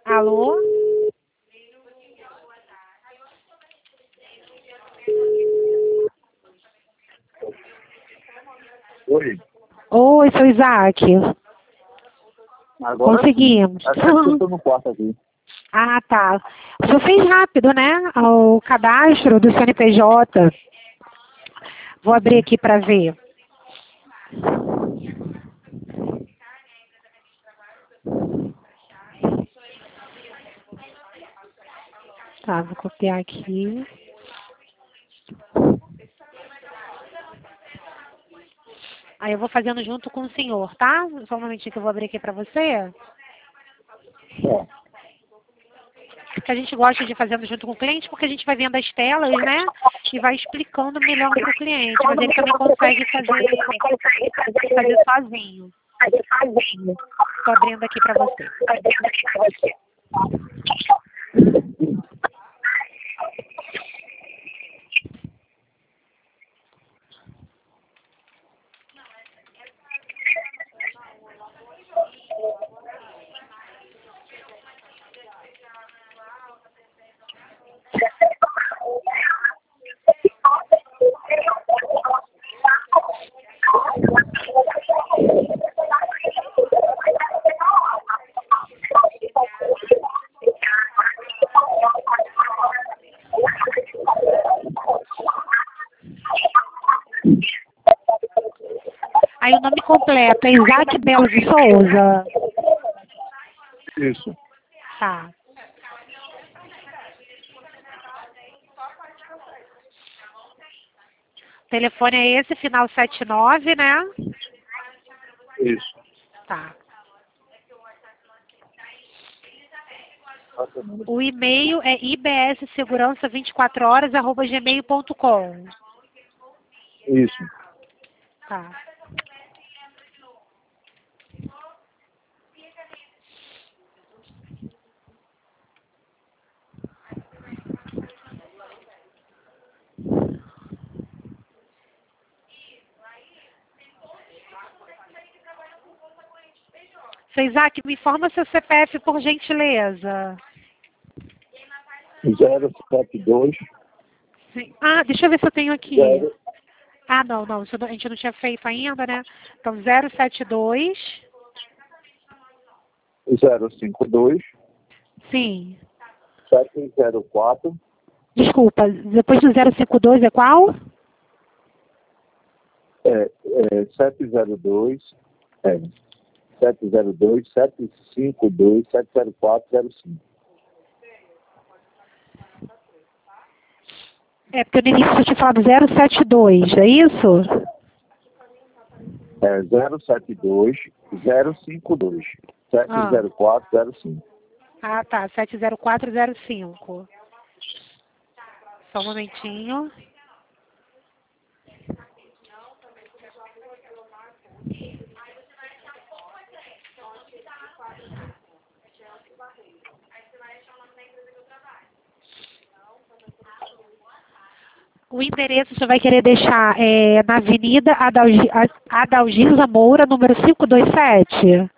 Alô? Oi. Oi, seu Isaac. Agora Conseguimos. sim. Acho que eu estou no quarto aqui. Ah, tá. O senhor fez rápido, né? O cadastro do CNPJ. Vou abrir aqui para ver. Tá, vou copiar aqui. Aí eu vou fazendo junto com o senhor, tá? Só um momentinho que eu vou abrir aqui para você. É. Que a gente gosta de fazendo junto com o cliente, porque a gente vai vendo as telas, né? E vai explicando melhor para o cliente. Mas ele também consegue fazer sozinho. Estou abrindo aqui para você. Aí o nome completo é Isaac Belo de Souza. Isso. Tá. O telefone é esse, final 79, né? Isso. Tá. O e-mail é ibssegurança24horas@gmail.com. Isso. Tá. Seu Isaac, me informa seu CPF, por gentileza. 072. Sim. Ah, deixa eu ver se eu tenho aqui. Zero. Ah, não, isso a gente não tinha feito ainda, né? Então, 072. 052. Sim. 704. Desculpa, depois do 052 é qual? 702. 702, 752, 70405. É, porque no início eu tinha falado 072, é isso? 072, 052, Ah, 70405. tá, 70405. Só um momentinho. O endereço você vai querer deixar na Avenida Adalgisa Moura, número 527?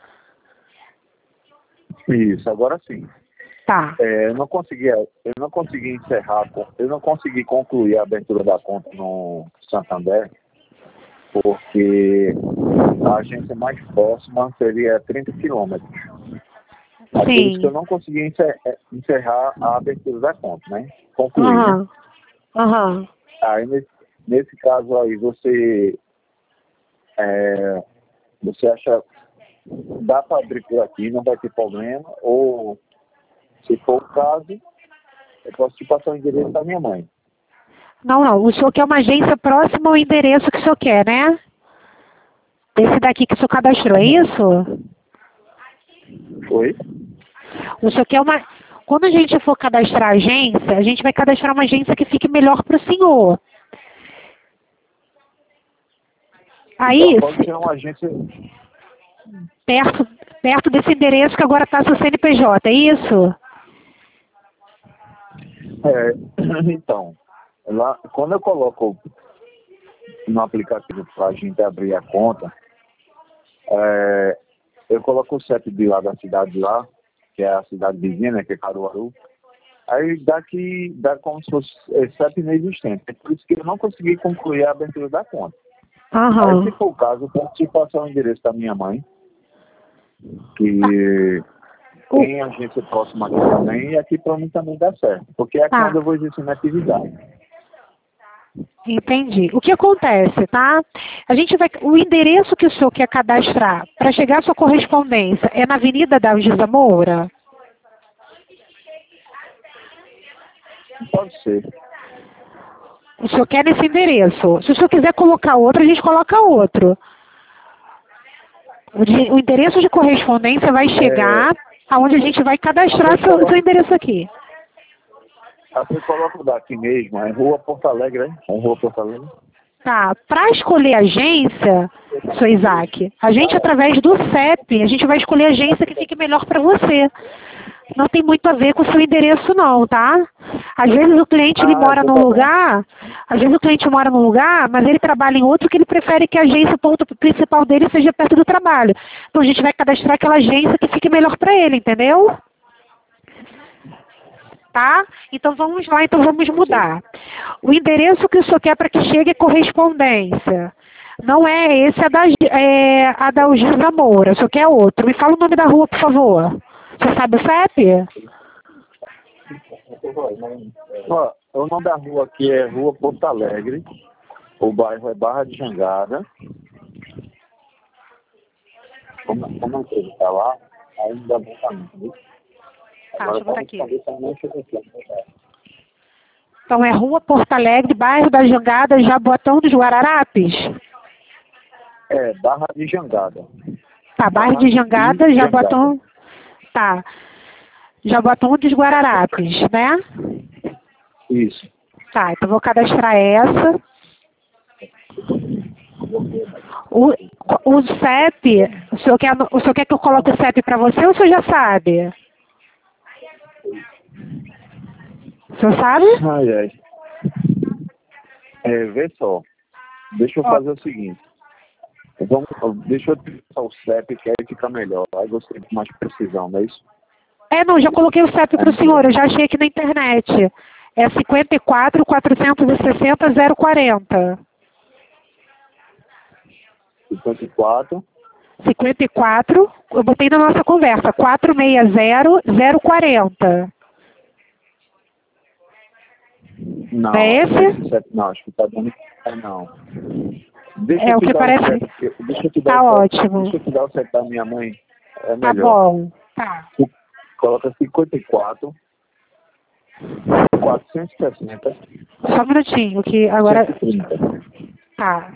Isso, agora sim. Tá. Eu não consegui encerrar, eu não consegui concluir a abertura da conta no Santander, porque a agência mais próxima seria 30 quilômetros. É por isso que eu Sim. não consegui encerrar a abertura da conta, né? Concluir, né? Aham. Aham. Aí, nesse caso aí, você acha, dá para abrir por aqui, não vai ter problema, ou, se for o caso, eu posso te passar o endereço da minha mãe. Não. O senhor quer uma agência próxima ao endereço que o senhor quer, né? Esse daqui que o senhor cadastrou, é isso? Oi? O senhor quer uma... Quando a gente for cadastrar a agência, a gente vai cadastrar uma agência que fique melhor para o senhor. Aí, Então, pode ser uma agência... perto desse endereço que agora está seu CNPJ, é isso? Então, lá, quando eu coloco no aplicativo para a gente abrir a conta, eu coloco o CEP de lá da cidade lá, que é a cidade vizinha, né, que é Caruaru. Aí dá como se fosse CEP inexistente. É por isso que eu não consegui concluir a abertura da conta. Aí, se for o caso, eu posso te passar o endereço da minha mãe, que tem agência próxima aqui também, e aqui para mim também dá certo. Porque aqui é onde eu vou exercer minha atividade. Entendi. O que acontece, tá? O endereço que o senhor quer cadastrar para chegar à sua correspondência é na Avenida da Algisa Moura? Pode ser. O senhor quer nesse endereço. Se o senhor quiser colocar outro, a gente coloca outro. O endereço de correspondência vai chegar aonde a gente vai cadastrar seu endereço aqui. Você coloca daqui mesmo, é Rua Porto Alegre, hein? É Rua Porto Alegre. Tá. Para escolher agência, seu Isaac, a gente, através do CEP, a gente vai escolher a agência que fique melhor para você. Não tem muito a ver com o seu endereço, não, tá? Às vezes o cliente ele mora num lugar, mas ele trabalha em outro que ele prefere que a agência, o ponto principal dele, seja perto do trabalho. Então a gente vai cadastrar aquela agência que fique melhor para ele, entendeu? Tá? Então vamos lá, vamos mudar. O endereço que o senhor quer para que chegue é correspondência. Não é esse, a da Algisa Moura, o senhor quer outro. Me fala o nome da rua, por favor. Você sabe o CEP? Ó, o nome da rua aqui é Rua Porto Alegre. O bairro é Barra de Jangada. Como a empresa está lá, ainda bom caminho, viu? Tá, deixa eu botar aqui. Então é Rua Porto Alegre, bairro da Jangada, Jaboatão dos Guararapes? É, Barra de Jangada. Tá, bairro de Jangada, Jaboatão. Tá. Jaboatão dos Guararapes, né? Isso. Tá, então vou cadastrar essa. O CEP, o senhor quer que eu coloque o CEP para você ou o senhor já sabe? O senhor sabe? Ai. Vê só. Deixa eu fazer o seguinte. Deixa eu te passar o CEP, que aí fica melhor. Aí você tem mais precisão, não é isso? Não, já coloquei o CEP para o senhor, eu já achei aqui na internet. É 54 460 040. 54, eu botei na nossa conversa, 460 040. Não, é esse? Não, acho que tá dando. Não. É o que parece. Deixa eu te dar ótimo. Deixa eu te dar o CEP da minha mãe. É melhor. Tá bom. Tá. Coloca 54 460. Só um minutinho, que agora. 130. Tá.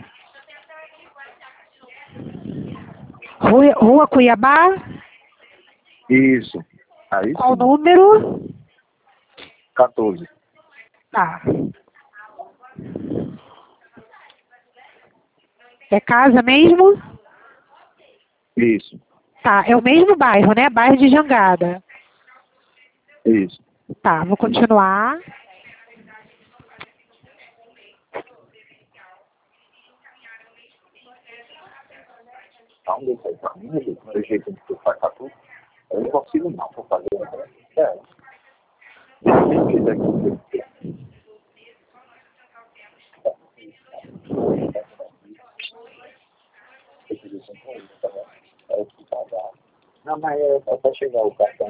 Rua Cuiabá? Isso. Aí Qual sim. número? 14. Tá. É casa mesmo? Isso. Tá, é o mesmo bairro, né? Bairro de Jangada. Isso. Tá, vou continuar. Tá um desse aí pra mim, do jeito que tu faz tudo. Eu não consigo não, vou fazer. Nem fiz aqui. Não, mas é para chegar o cartão.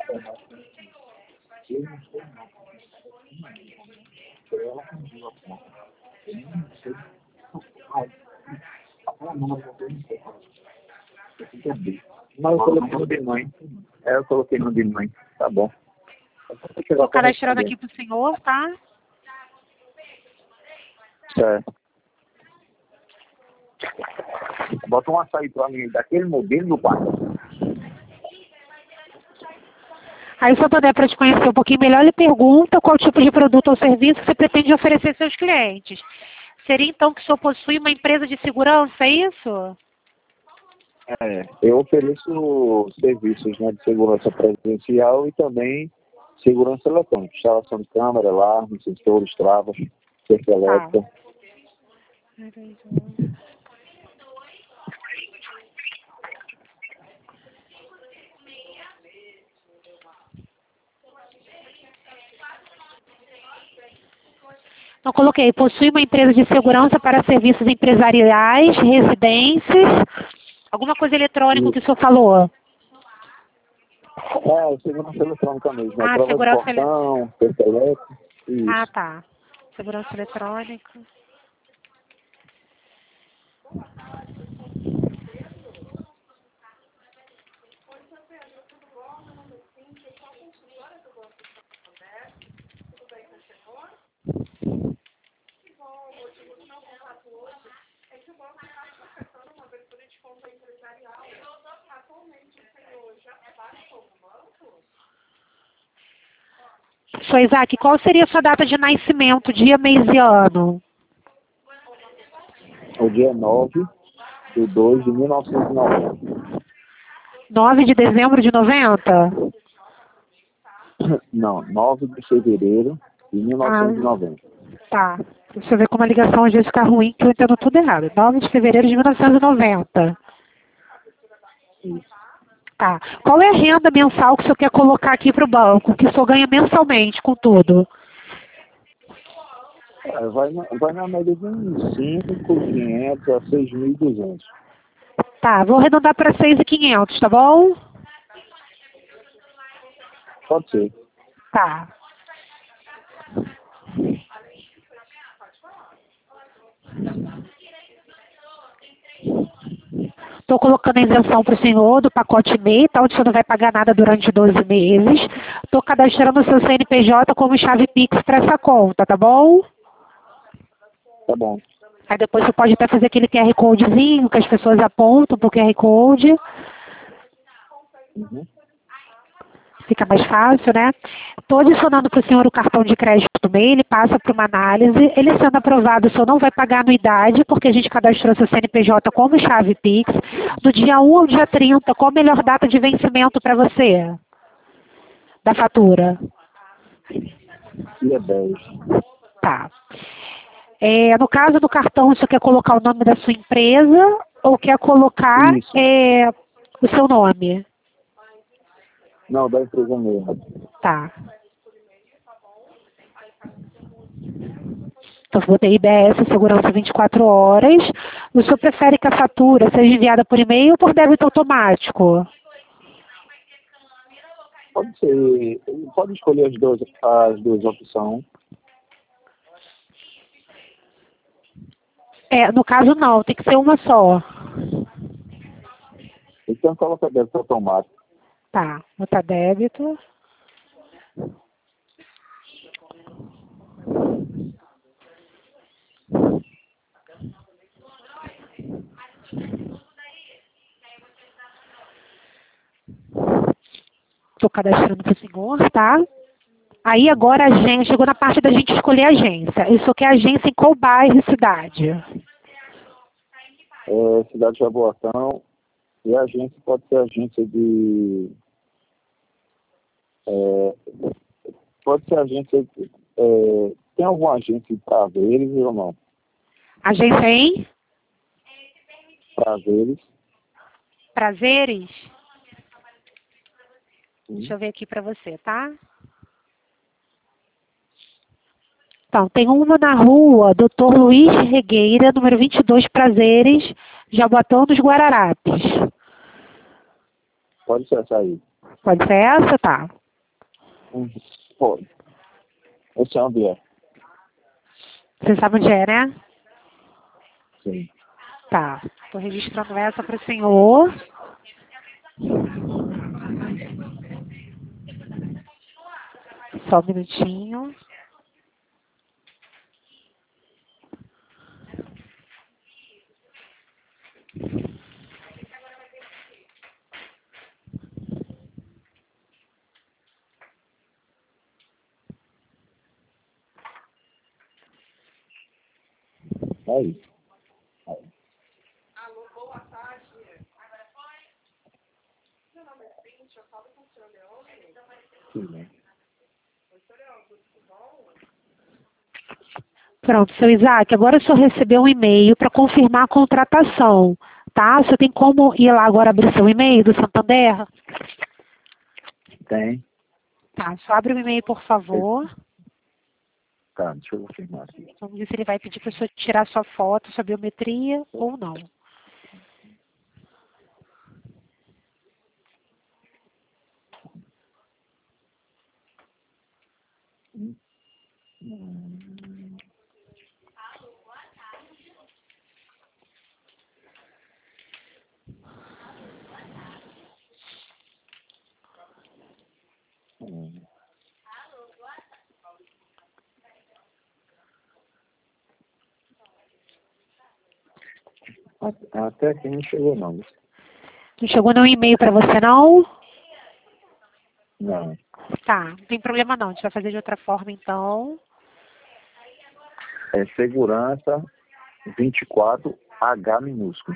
Mas eu coloquei no de mãe. Eu coloquei no de mãe. Tá bom. Estou cadastrando aqui pro senhor, tá? Certo. Bota um açaí pra mim daquele modelo do pai. Aí, se eu puder, para te conhecer um pouquinho melhor, ele pergunta qual tipo de produto ou serviço você pretende oferecer aos seus clientes. Seria, então, que o senhor possui uma empresa de segurança, é isso? Eu ofereço serviços, né, de segurança presencial e também segurança eletrônica. Instalação de câmera, alarmes, sensores, travas, cerca elétrica. Não coloquei. Possui uma empresa de segurança para serviços empresariais, residências. Alguma coisa eletrônica que o senhor falou? Segurança eletrônica mesmo. Ah, Prova de segurança portão, PPF. Isso. Ah, tá. Segurança eletrônica. Sr. Isaac, qual seria a sua data de nascimento, dia, mês e ano? O dia 9/2/1990. 9 de dezembro de 90? Não, 9 de fevereiro de 1990. Tá. Deixa eu ver como a ligação às vezes fica ruim, que eu entendo tudo errado. 9 de fevereiro de 1990. Tá. Qual é a renda mensal que o senhor quer colocar aqui para o banco, que o senhor ganha mensalmente com tudo? Vai na média de uns 5.500 a 6.200. Tá, vou arredondar para 6.500, tá bom? Pode ser. Tá. Estou colocando a isenção para o senhor do pacote MEI, tá? Onde o senhor não vai pagar nada durante 12 meses. Estou cadastrando o seu CNPJ como chave Pix para essa conta, tá bom? Tá bom. Aí depois você pode até fazer aquele QR Codezinho que as pessoas apontam para o QR Code. Uhum. Fica mais fácil, né? Estou adicionando para o senhor o cartão de crédito do MEI, ele passa para uma análise. Ele sendo aprovado, o senhor não vai pagar anuidade, porque a gente cadastrou seu CNPJ como chave Pix. Do dia 1 ao dia 30, qual a melhor data de vencimento para você? Da fatura? Dia 10. Tá. No caso do cartão, você quer colocar o nome da sua empresa ou quer colocar o seu nome? Não, da empresa mesmo. Tá. Então, botei IBS, segurança 24 horas. O senhor prefere que a fatura seja enviada por e-mail ou por débito automático? Pode ser. Pode escolher as duas opções. No caso, não. Tem que ser uma só. Então, coloca débito automático. Tá. Botar débito. Estou cadastrando para o senhor, tá? Aí agora a gente chegou na parte da gente escolher a agência. Isso aqui é agência em qual bairro e cidade? Cidade de Jaboatão. E a agência pode ser agência de... pode ser agência... tem alguma agência em Prazeres ou não? Agência em? Prazeres. Prazeres? Deixa eu ver aqui para você, tá? Então, tem uma na rua, Dr. Luiz Regueira, número 22, Prazeres, Jaboatão dos Guararapes. Pode ser essa aí. Pode ser essa? Tá. Pode. Esse é onde é? Você sabe onde é, né? Sim. Tá. Estou registrando essa para o senhor. Só um minutinho. Aí. Alô, boa tarde. Agora foi? Meu nome é Cíntia, eu falo com o senhor Leandro. Sim, né? Oi, senhor Leandro, tudo bom? Pronto, seu Isaac, agora o senhor recebeu um e-mail para confirmar a contratação, tá? O senhor tem como ir lá agora abrir seu e-mail do Santander? Tem. Tá, só abre o e-mail, por favor. Tá, deixa eu confirmar aqui. Vamos ver se ele vai pedir para a pessoa tirar sua foto, sua biometria ou não. Até aqui não chegou, não. Não chegou nenhum e-mail para você, não? Não. Tá, não tem problema não. A gente vai fazer de outra forma, então. É segurança 24 H minúsculo.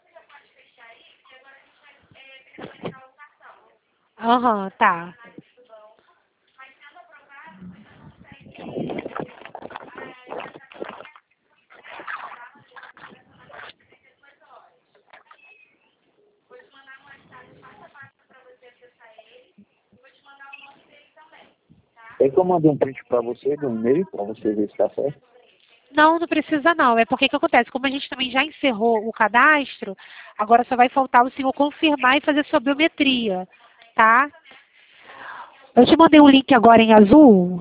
Aham, tá. É que eu mandei um print para você, do e-mail, para você ver se tá certo. Não, não precisa não. É porque que acontece? Como a gente também já encerrou o cadastro, agora só vai faltar o senhor confirmar e fazer sua biometria, tá? Eu te mandei um link agora em azul.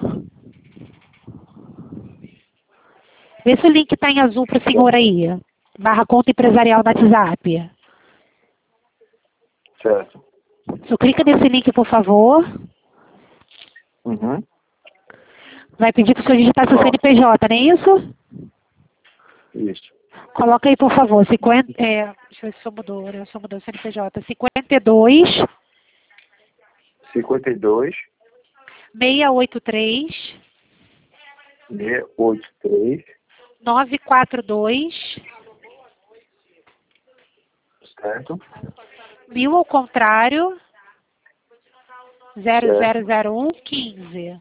Vê se o link está em azul para o senhor aí. Barra conta empresarial no WhatsApp. Certo. Só clica nesse link, por favor. Uhum. Vai pedir para o senhor digitar seu CNPJ, não é isso? Isso. Coloca aí, por favor. 50, deixa eu ver se o senhor mudou, né? O senhor mudou o CNPJ. 52 52 683 683 942 certo? 1000 ao contrário Certo. 0001 15.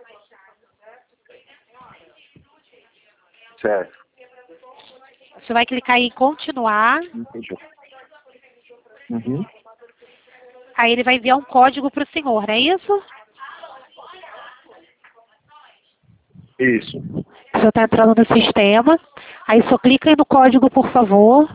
Certo. Você vai clicar em continuar. Entendi. Uhum. Aí ele vai enviar um código para o senhor, não é isso? Isso. O senhor está entrando no sistema. Aí só clica aí no código, por favor.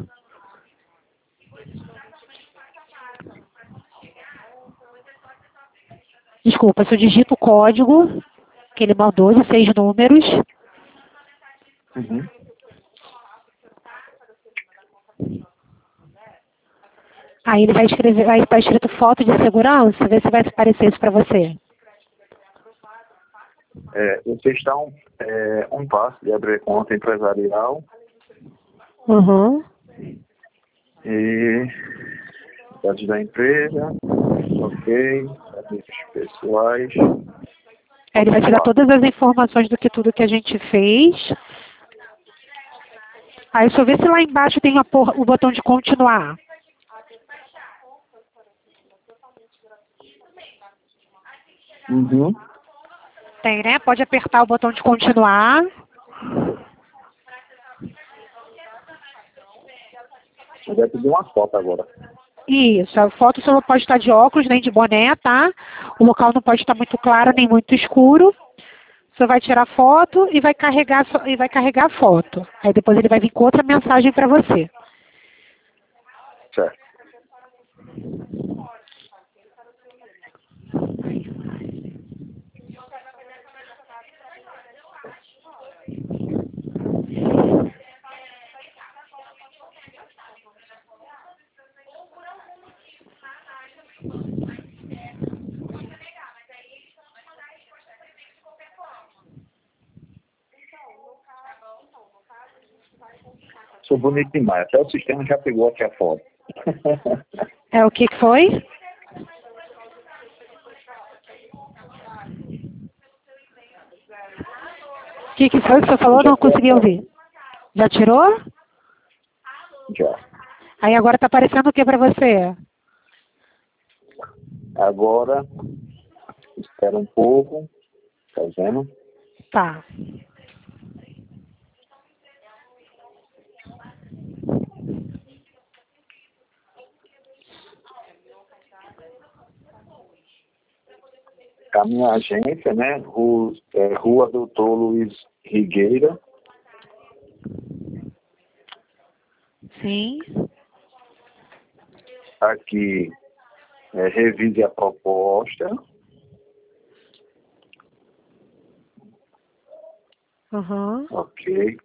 Desculpa, se eu digito o código que ele mandou de 6 números. Uhum. Aí ele vai escrever, vai estar escrito foto de segurança, vê se vai aparecer isso para você. Você está um passo de abrir conta empresarial Uhum. e dados da empresa, ok, dados pessoais. Aí ele vai tirar todas as informações do que tudo que a gente fez. Aí deixa eu ver se lá embaixo tem o botão de continuar. Uhum. Tem, né? Pode apertar o botão de continuar. Eu vou pedir uma foto agora. Isso, a foto só não pode estar de óculos nem de boné, tá? O local não pode estar muito claro nem muito escuro. Você vai tirar foto e vai carregar a foto. Aí depois ele vai vir com outra mensagem para você. Certo. Sou bonito demais. Até o sistema já pegou aqui a foto. É o que foi? O que foi que você falou? Não consegui ouvir. Já tirou? Já. Aí agora está aparecendo o que para você? Agora, espera um pouco. Tá vendo? Tá. a minha agência, né? Rua Doutor Luiz Rigueira. Sim. Aqui, revise a proposta. Uhum. Ok.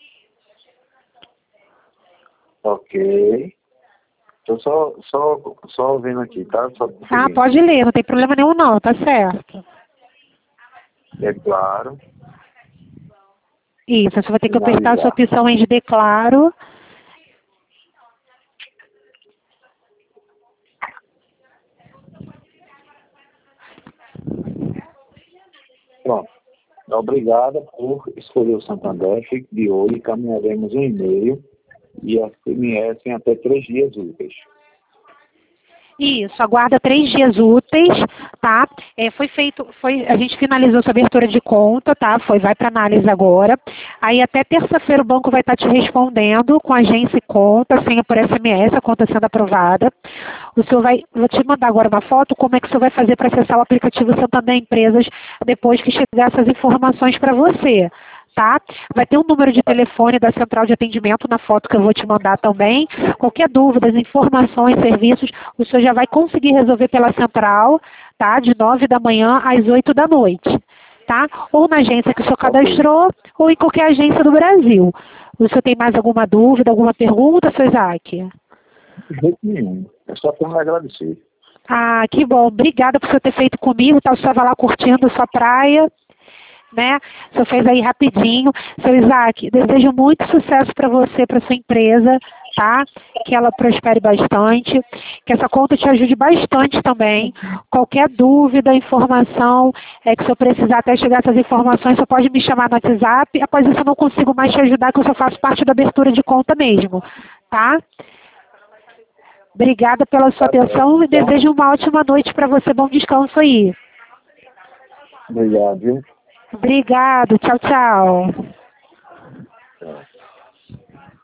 Ok. Estou só vendo aqui, tá? Ah, pode ler, não tem problema nenhum não, tá certo. É claro. Isso, você vai ter que apertar a sua Finalizar. opção em de declaro. Pronto. Obrigada por escolher o Santander. Fique de olho e caminharemos um e-mail e a SMS em até 3 dias úteis. Isso, aguarda 3 dias úteis, tá? A gente finalizou essa abertura de conta, tá? Vai para análise agora. Aí até terça-feira o banco vai estar te respondendo com agência e conta, senha por SMS, a conta sendo aprovada. Vou te mandar agora uma foto, como é que o senhor vai fazer para acessar o aplicativo Santander Empresas depois que chegar essas informações para você. Tá? Vai ter um número de telefone da central de atendimento na foto que eu vou te mandar também. Qualquer dúvida, informações, serviços, o senhor já vai conseguir resolver pela central, tá? De 9 da manhã às 8 da noite, tá? Ou na agência que o senhor cadastrou, ou em qualquer agência do Brasil. O senhor tem mais alguma dúvida, alguma pergunta, seu Isaac? De jeito nenhum. É só para me agradecer. Ah, que bom. Obrigada por o senhor ter feito comigo, tá? O senhor estava lá curtindo sua praia, né? O senhor fez aí rapidinho. Seu Isaac, desejo muito sucesso para você, para sua empresa, tá? Que ela prospere bastante, que essa conta te ajude bastante também. Qualquer dúvida, informação, que se eu precisar até chegar essas informações, você pode me chamar no WhatsApp. Após isso eu não consigo mais te ajudar, que eu só faço parte da abertura de conta mesmo, tá? Obrigada pela sua atenção e desejo uma ótima noite para você. Bom descanso aí. Obrigado, viu? Obrigado. Tchau, tchau.